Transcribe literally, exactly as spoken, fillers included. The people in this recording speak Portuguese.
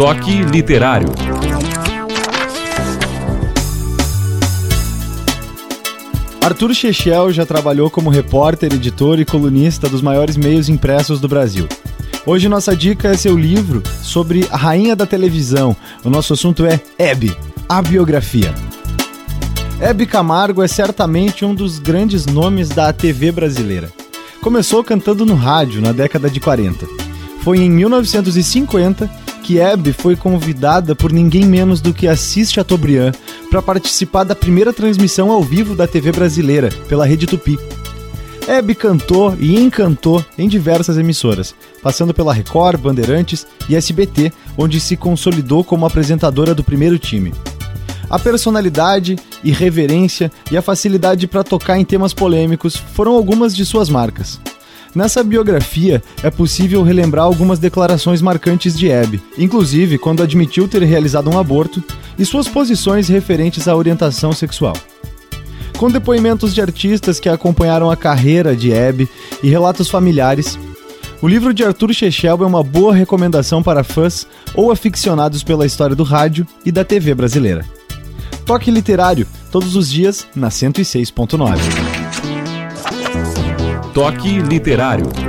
Toque Literário. Arthur Chechel já trabalhou como repórter, editor e colunista dos maiores meios impressos do Brasil. Hoje nossa dica é seu livro sobre a rainha da televisão. O nosso assunto é Hebe, a biografia. Hebe Camargo é certamente um dos grandes nomes da T V brasileira. Começou cantando no rádio na década de quarenta. Foi em mil novecentos e cinquenta que Hebe foi convidada por ninguém menos do que Assis Chateaubriand para participar da primeira transmissão ao vivo da T V brasileira, pela Rede Tupi. Hebe cantou e encantou em diversas emissoras, passando pela Record, Bandeirantes e S B T, onde se consolidou como apresentadora do primeiro time. A personalidade, irreverência e a facilidade para tocar em temas polêmicos foram algumas de suas marcas. Nessa biografia, é possível relembrar algumas declarações marcantes de Hebe, inclusive quando admitiu ter realizado um aborto, e suas posições referentes à orientação sexual. Com depoimentos de artistas que acompanharam a carreira de Hebe e relatos familiares, o livro de Arthur Chechel é uma boa recomendação para fãs ou aficionados pela história do rádio e da T V brasileira. Toque Literário, todos os dias, na cento e seis ponto nove. Toque Literário.